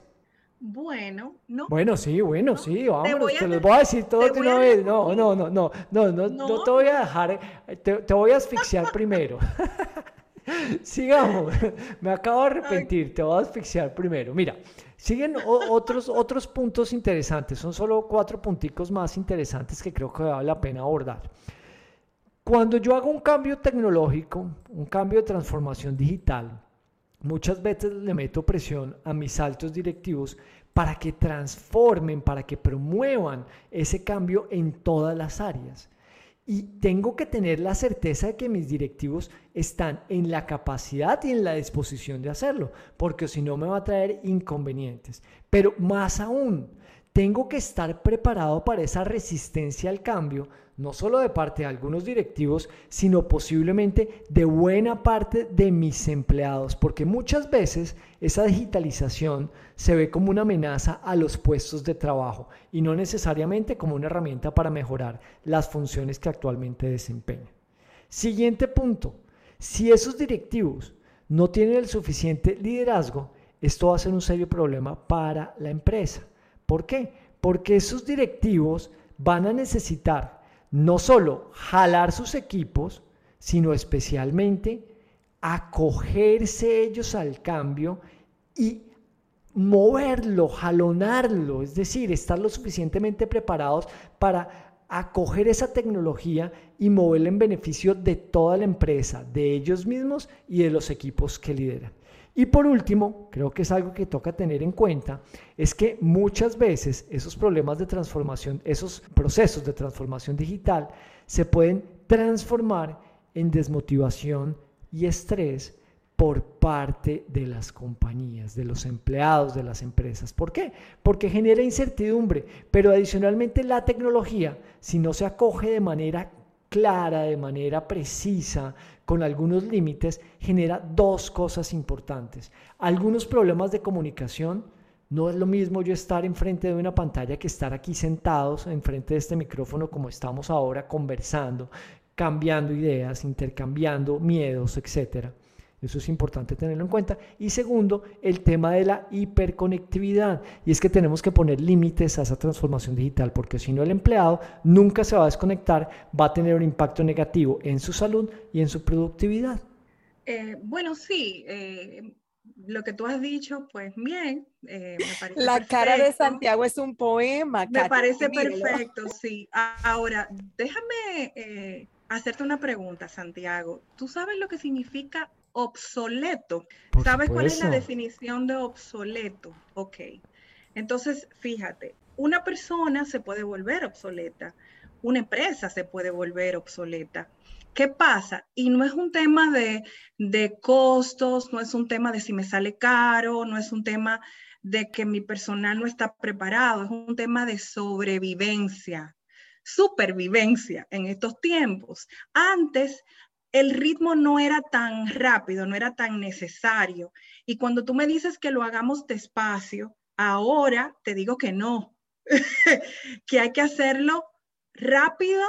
Bueno, no. Bueno, sí, bueno, sí, vámonos, te, te los voy a decir todos de una vez. No, no, no, no, no, no, No. no te voy a dejar, te, te voy a asfixiar primero. Sigamos, me acabo de arrepentir, te voy a asfixiar primero. Mira, siguen o- otros, otros puntos interesantes, son solo cuatro punticos más interesantes que creo que vale la pena abordar. Cuando yo hago un cambio tecnológico, un cambio de transformación digital, muchas veces le meto presión a mis altos directivos para que transformen, para que promuevan ese cambio en todas las áreas. Y tengo que tener la certeza de que mis directivos están en la capacidad y en la disposición de hacerlo, porque si no me va a traer inconvenientes. Pero más aún, tengo que estar preparado para esa resistencia al cambio, no solo de parte de algunos directivos, sino posiblemente de buena parte de mis empleados, porque muchas veces esa digitalización se ve como una amenaza a los puestos de trabajo y no necesariamente como una herramienta para mejorar las funciones que actualmente desempeñan. Siguiente punto, si esos directivos no tienen el suficiente liderazgo, esto va a ser un serio problema para la empresa. ¿Por qué? Porque esos directivos van a necesitar no solo jalar sus equipos, sino especialmente acogerse ellos al cambio y moverlo, jalonarlo, es decir, estar lo suficientemente preparados para acoger esa tecnología y moverla en beneficio de toda la empresa, de ellos mismos y de los equipos que lideran. Y por último, creo que es algo que toca tener en cuenta, es que muchas veces esos problemas de transformación, esos procesos de transformación digital se pueden transformar en desmotivación y estrés por parte de las compañías, de los empleados de las empresas. ¿Por qué? Porque genera incertidumbre, pero adicionalmente la tecnología, si no se acoge de manera clara, de manera precisa, con algunos límites, genera dos cosas importantes. Algunos problemas de comunicación. No es lo mismo yo estar enfrente de una pantalla que estar aquí sentados enfrente de este micrófono como estamos ahora conversando, cambiando ideas, intercambiando miedos, etcétera. Eso es importante tenerlo en cuenta. Y segundo, el tema de la hiperconectividad. Y es que tenemos que poner límites a esa transformación digital, porque si no el empleado nunca se va a desconectar, va a tener un impacto negativo en su salud y en su productividad. Eh, bueno, sí, eh, lo que tú has dicho, pues bien, eh, me parece La perfecto. cara de Santiago es un poema. Me Katy, parece mírelo. perfecto, sí. Ahora, déjame eh, hacerte una pregunta, Santiago. ¿Tú sabes lo que significa obsoleto? Por ¿Sabes cuál es la supuesto. definición de obsoleto? Ok. Entonces, fíjate, una persona se puede volver obsoleta, una empresa se puede volver obsoleta. ¿Qué pasa? Y no es un tema de, de costos, no es un tema de si me sale caro, no es un tema de que mi personal no está preparado, es un tema de sobrevivencia, supervivencia en estos tiempos. Antes, el ritmo no era tan rápido, no era tan necesario. Y cuando tú me dices que lo hagamos despacio, ahora te digo que no, que hay que hacerlo rápido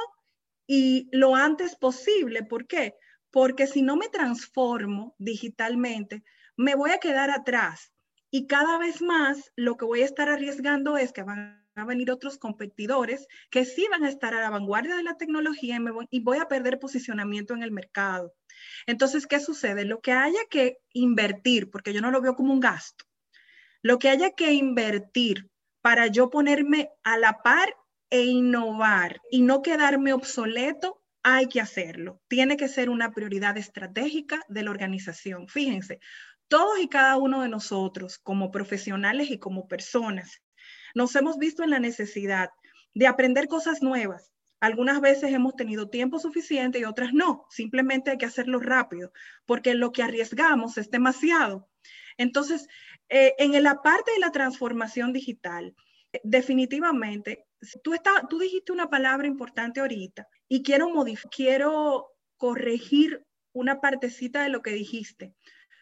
y lo antes posible. ¿Por qué? Porque si no me transformo digitalmente, me voy a quedar atrás. Y cada vez más lo que voy a estar arriesgando es que van a venir otros competidores que sí van a estar a la vanguardia de la tecnología y, me voy, y voy a perder posicionamiento en el mercado. Entonces, ¿qué sucede? Lo que haya que invertir, porque yo no lo veo como un gasto, lo que haya que invertir para yo ponerme a la par e innovar y no quedarme obsoleto, hay que hacerlo. Tiene que ser una prioridad estratégica de la organización. Fíjense, todos y cada uno de nosotros, como profesionales y como personas, nos hemos visto en la necesidad de aprender cosas nuevas. Algunas veces hemos tenido tiempo suficiente y otras no. Simplemente hay que hacerlo rápido, porque lo que arriesgamos es demasiado. Entonces, eh, en la parte de la transformación digital, definitivamente, tú, está, tú dijiste una palabra importante ahorita y quiero, modif- quiero corregir una partecita de lo que dijiste.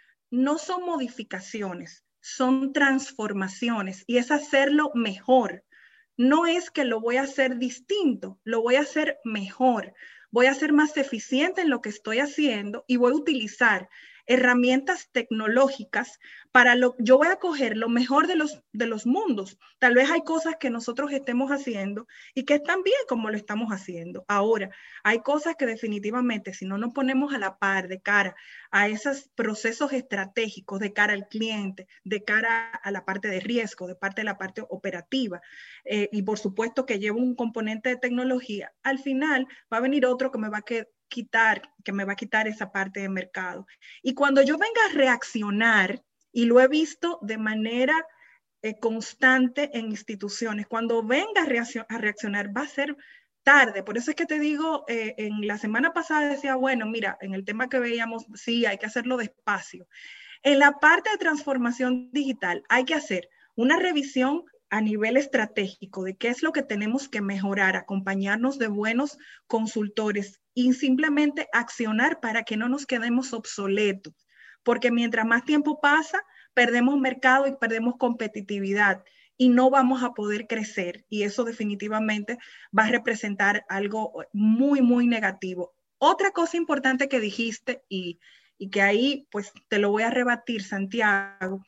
No son modificaciones, son transformaciones y es hacerlo mejor. No es que lo voy a hacer distinto, lo voy a hacer mejor. Voy a ser más eficiente en lo que estoy haciendo y voy a utilizar herramientas tecnológicas para lo, yo voy a coger lo mejor de los, de los mundos. Tal vez hay cosas que nosotros estemos haciendo y que están bien como lo estamos haciendo. Ahora, hay cosas que definitivamente si no nos ponemos a la par de cara a esos procesos estratégicos, de cara al cliente, de cara a la parte de riesgo, de parte de la parte operativa, eh, y por supuesto que lleva un componente de tecnología, al final va a venir otro que me va a quedar quitar, que me va a quitar esa parte de mercado. Y cuando yo venga a reaccionar, y lo he visto de manera eh, constante en instituciones, cuando venga a, reaccion a reaccionar va a ser tarde. Por eso es que te digo, eh, en la semana pasada decía, bueno, mira, en el tema que veíamos, sí, hay que hacerlo despacio. En la parte de transformación digital hay que hacer una revisión a nivel estratégico de qué es lo que tenemos que mejorar, acompañarnos de buenos consultores y simplemente accionar para que no nos quedemos obsoletos, porque mientras más tiempo pasa, perdemos mercado y perdemos competitividad y no vamos a poder crecer, y eso definitivamente va a representar algo muy, muy negativo. Otra cosa importante que dijiste, y, y que ahí pues te lo voy a rebatir, Santiago,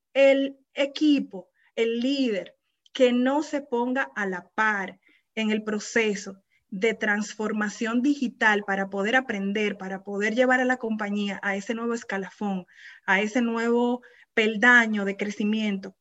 el equipo, el líder que no se ponga a la par en el proceso de transformación digital para poder aprender, para poder llevar a la compañía a ese nuevo escalafón, a ese nuevo peldaño de crecimiento,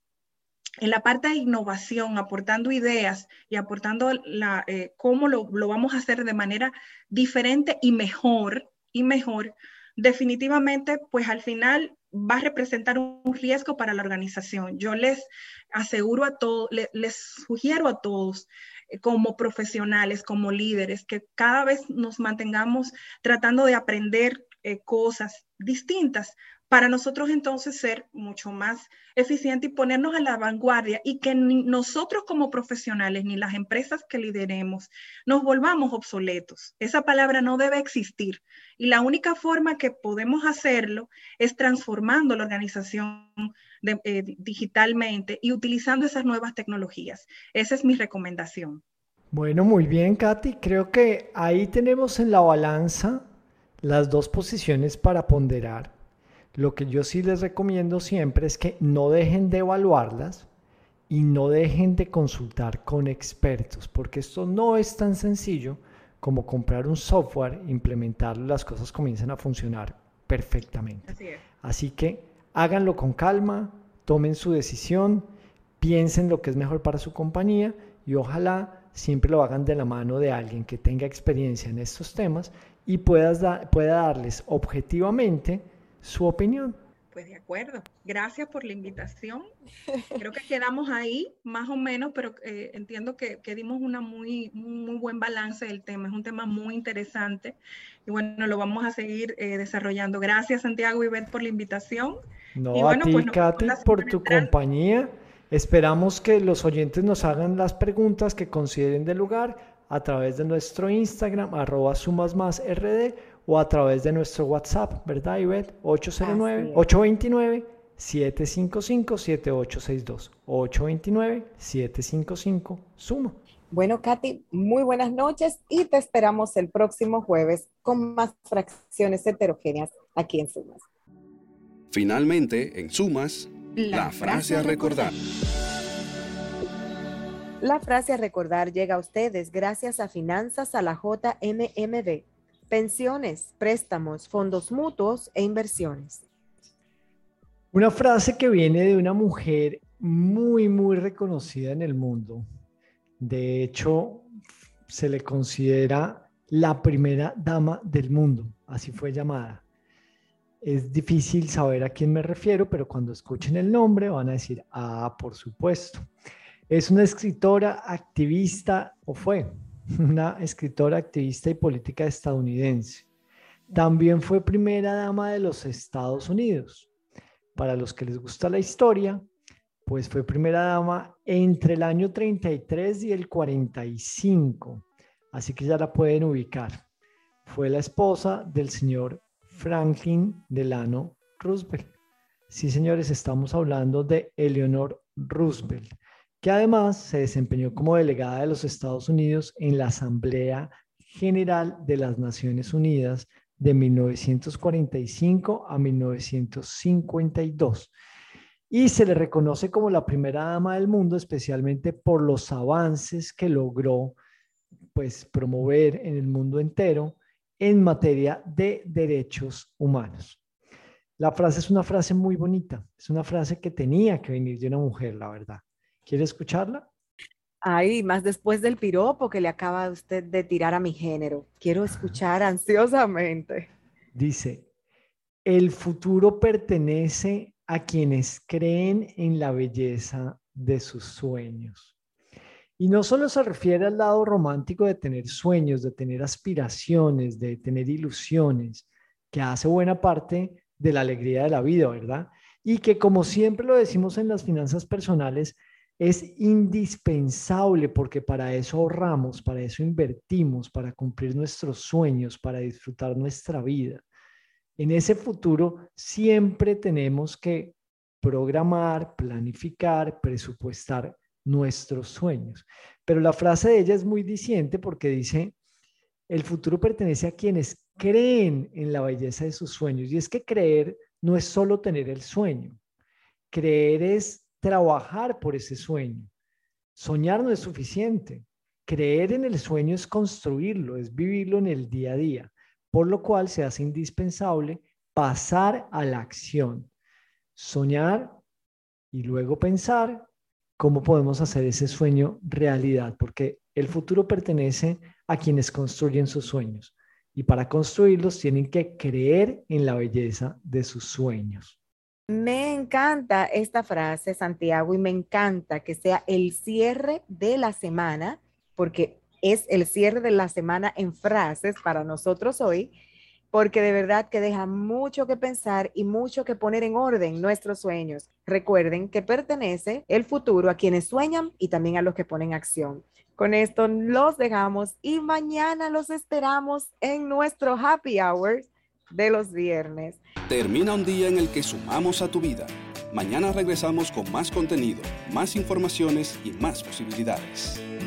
en la parte de innovación, aportando ideas y aportando la, eh, cómo lo, lo vamos a hacer de manera diferente y mejor, y mejor, definitivamente, pues al final va a representar un riesgo para la organización. Yo les aseguro a todos, les, les sugiero a todos, eh, como profesionales, como líderes, que cada vez nos mantengamos tratando de aprender eh, cosas distintas, para nosotros entonces ser mucho más eficientes y ponernos a la vanguardia, y que ni nosotros como profesionales ni las empresas que lideremos nos volvamos obsoletos. Esa palabra no debe existir, y la única forma que podemos hacerlo es transformando la organización de, eh, digitalmente y utilizando esas nuevas tecnologías. Esa es mi recomendación. Bueno, muy bien, Katy. Creo que ahí tenemos en la balanza las dos posiciones para ponderar. Lo que yo sí les recomiendo siempre es que no dejen de evaluarlas y no dejen de consultar con expertos, porque esto no es tan sencillo como comprar un software, implementarlo y las cosas comienzan a funcionar perfectamente. Así es. Así que háganlo con calma, tomen su decisión, piensen lo que es mejor para su compañía y ojalá siempre lo hagan de la mano de alguien que tenga experiencia en estos temas y puedas da- pueda darles objetivamente su opinión. Pues de acuerdo. Gracias por la invitación. Creo que quedamos ahí más o menos, pero eh, entiendo que, que dimos una muy, muy buen balance del tema. Es un tema muy interesante y bueno, lo vamos a seguir eh, desarrollando. Gracias, Santiago y Beth, por la invitación. No, y bueno, a ti, pues Katy, por tu compañía. Esperamos que los oyentes nos hagan las preguntas que consideren de lugar a través de nuestro Instagram, arroba sumas más rd, o a través de nuestro WhatsApp, ¿verdad, Ivette? ocho cero nueve, ocho dos nueve, siete cinco cinco, siete ocho seis dos. ocho dos nueve, siete cinco cinco, suma. Bueno, Katy, muy buenas noches y te esperamos el próximo jueves con más fracciones heterogéneas aquí en Sumas. Finalmente, en Sumas, la, la frase a recordar. La frase a recordar llega a ustedes gracias a Finanzas a la J M M D, pensiones, préstamos, fondos mutuos e inversiones. Una frase que viene de una mujer muy, muy reconocida en el mundo. De hecho, se le considera la primera dama del mundo, así fue llamada. Es difícil saber a quién me refiero, pero cuando escuchen el nombre van a decir, ah, por supuesto. Es una escritora, activista, o fue una escritora, activista y política estadounidense. También fue primera dama de los Estados Unidos. Para los que les gusta la historia, pues fue primera dama entre el año treinta y tres y el cuarenta y cinco. Así que ya la pueden ubicar. Fue la esposa del señor Franklin Delano Roosevelt. Sí, señores, estamos hablando de Eleanor Roosevelt, que además se desempeñó como delegada de los Estados Unidos en la Asamblea General de las Naciones Unidas de mil novecientos cuarenta y cinco a mil novecientos cincuenta y dos. Y se le reconoce como la primera dama del mundo, especialmente por los avances que logró pues, promover en el mundo entero en materia de derechos humanos. La frase es una frase muy bonita, es una frase que tenía que venir de una mujer, la verdad. ¿Quiere escucharla? Ay, más después del piropo que le acaba usted de tirar a mi género. Quiero escuchar ansiosamente. Dice, el futuro pertenece a quienes creen en la belleza de sus sueños. Y no solo se refiere al lado romántico de tener sueños, de tener aspiraciones, de tener ilusiones, que hace buena parte de la alegría de la vida, ¿verdad? Y que como siempre lo decimos en las finanzas personales, es indispensable porque para eso ahorramos, para eso invertimos, para cumplir nuestros sueños, para disfrutar nuestra vida. En ese futuro siempre tenemos que programar, planificar, presupuestar nuestros sueños. Pero la frase de ella es muy diciente porque dice, el futuro pertenece a quienes creen en la belleza de sus sueños. Y es que creer no es solo tener el sueño. Creer es trabajar por ese sueño. Soñar no es suficiente. Creer en el sueño es construirlo, es vivirlo en el día a día, por lo cual se hace indispensable pasar a la acción. Soñar y luego pensar cómo podemos hacer ese sueño realidad, porque el futuro pertenece a quienes construyen sus sueños y para construirlos tienen que creer en la belleza de sus sueños. Me encanta esta frase, Santiago, y me encanta que sea el cierre de la semana, porque es el cierre de la semana en frases para nosotros hoy, porque de verdad que deja mucho que pensar y mucho que poner en orden nuestros sueños. Recuerden que pertenece el futuro a quienes sueñan y también a los que ponen acción. Con esto los dejamos y mañana los esperamos en nuestro happy hour de los viernes. Termina un día en el que sumamos a tu vida. Mañana regresamos con más contenido, más informaciones y más posibilidades.